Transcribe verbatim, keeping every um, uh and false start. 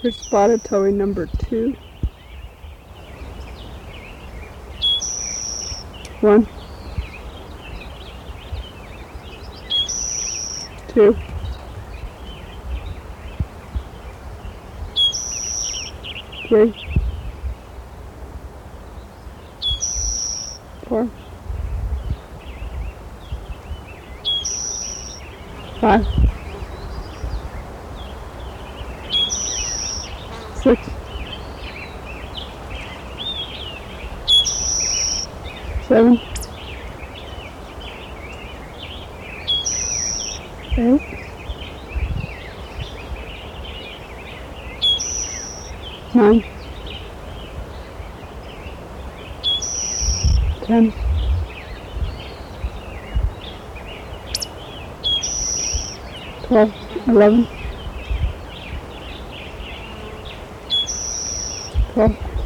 for spotted towing number two. One, two, three, four, five, six, seven, eight, nine, ten, twelve, eleven, twelve,